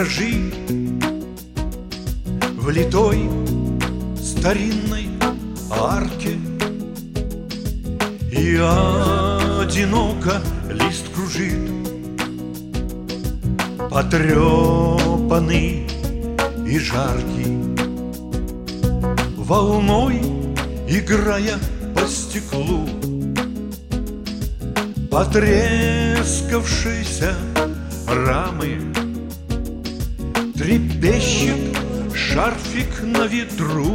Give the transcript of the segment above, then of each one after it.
витражи в литой старинной арке, и одиноко лист кружит, потрепанный и жаркий, волной играя по стеклу. Потрескавшиеся рамы, трепещет шарфик на ветру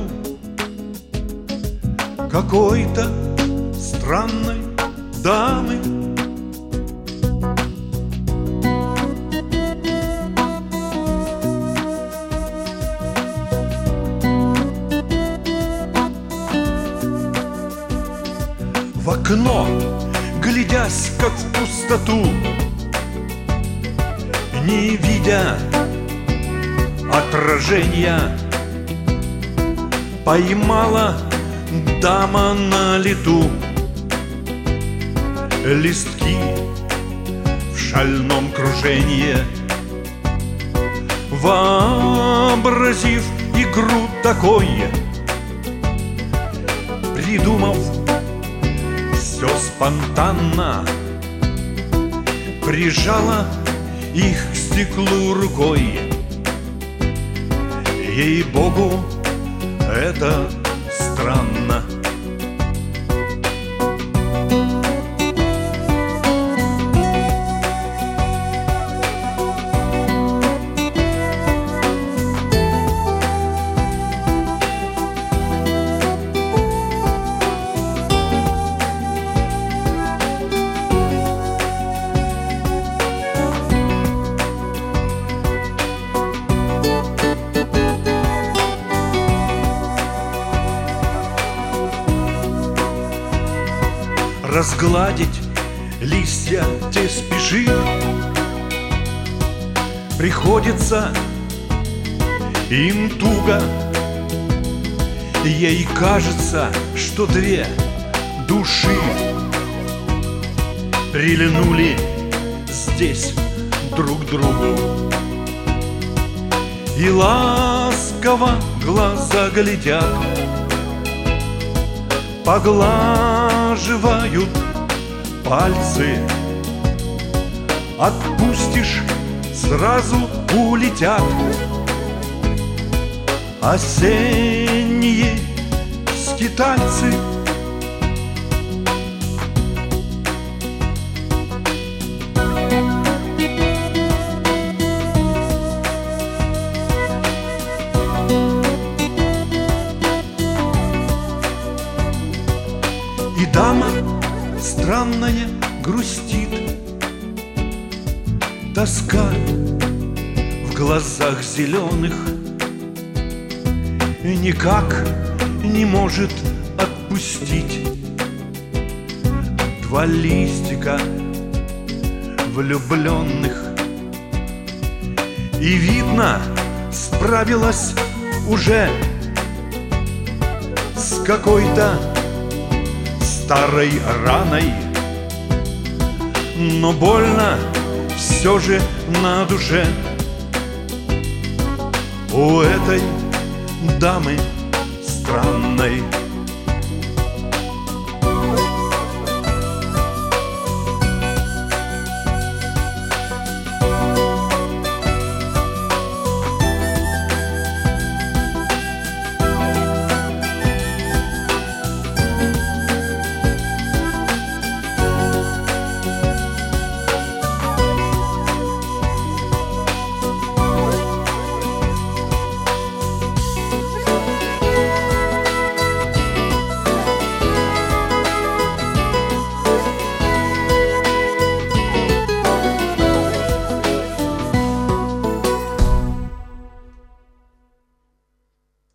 какой-то странной дамы. В окно, глядясь как в пустоту, не видя отражения, поймала дама на лету листки в шальном кружении, вообразив игру такой, придумав все спонтанно, прижала их к стеклу рукой. Ей-богу, это странно. Разгладить листья те спешит, приходится им туго. Ей кажется, что две души прильнули здесь друг к другу, и ласково глаза глядят, поглаживают пальцы. Отпустишь, сразу улетят осенние скитальцы. И дама странная грустит, тоска в глазах зеленых, никак не может отпустить два листика влюбленных. И видно, справилась уже с какой-то старой раной, но больно все же на душе у этой дамы странной.